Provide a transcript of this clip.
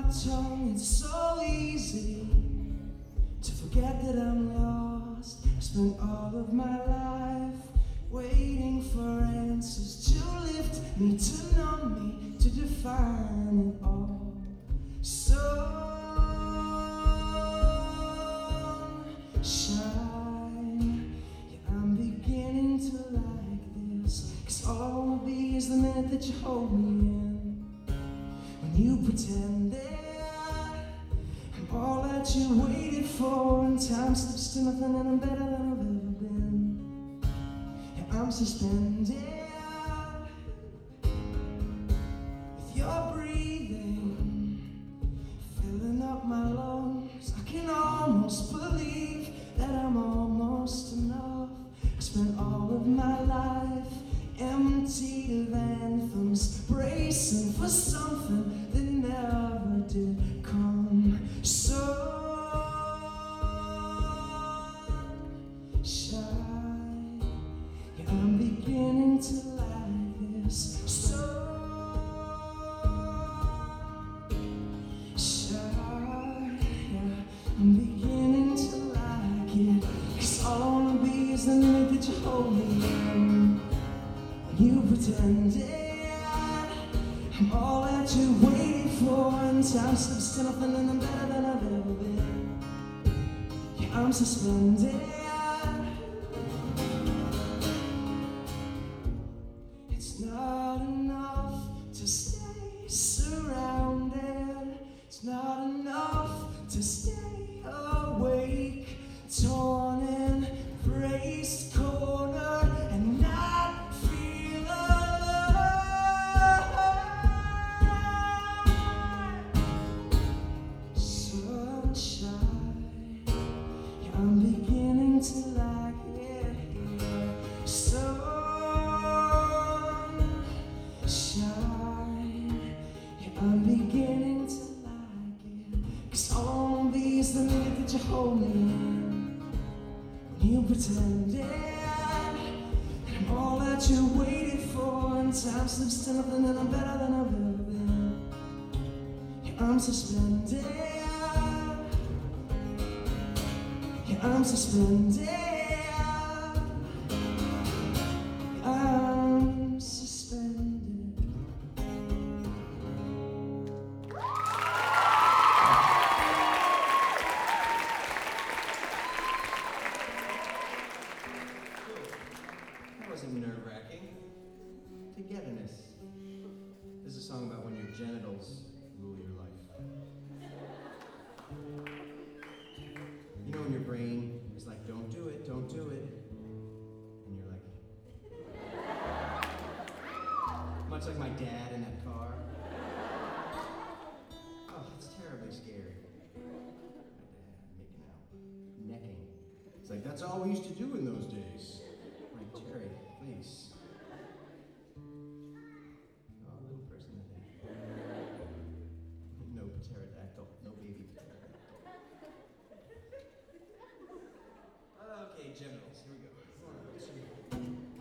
tongue, it's so easy to forget that I'm lost. I spent all of my life waiting for answers to lift me, to numb me, to define it all. Sunshine, yeah, I'm beginning to like this, 'cause all I wanna be is the minute that you hold me in. When you pretended I'm all that you waited for, and time slips to nothing, and I'm better than I've ever been. Yeah, I'm suspended with your breathing filling up my lungs. I can almost believe that I'm almost enough. I spent all of my life emptied of anthems, bracing for something that never did come. Sunshine, yeah, I'm beginning to like this. Sunshine, yeah, I'm beginning to like it, 'cause all I wanna be is the minute that you hold me in. You pretended I'm all that you waited for, and time slips to nothing, and I'm better than I've ever been. Yeah, I'm suspended. It's not enough to stay surrounded. It's not enough to stay awake, torn and braced, cornered, and not feel alive. Sunshine, yeah, I'm beginning to like it here. Sunshine, yeah, I'm beginning to like it, 'cause all I wanna be is the minute that you hold me in. You pretended I'm all that you waited for, and time slips to nothing, and I'm better than I've ever been. Yeah, I'm suspended. Yeah, I'm suspended. I'm suspended. That wasn't nerve-wracking. Togetherness. This is a song about when your genitals rule your life. You know when your brain is like, don't do it, don't do it. And you're like, much like my dad in that car. Oh, it's terribly scary. My dad making out, necking. It's like, that's all we used to do in those days.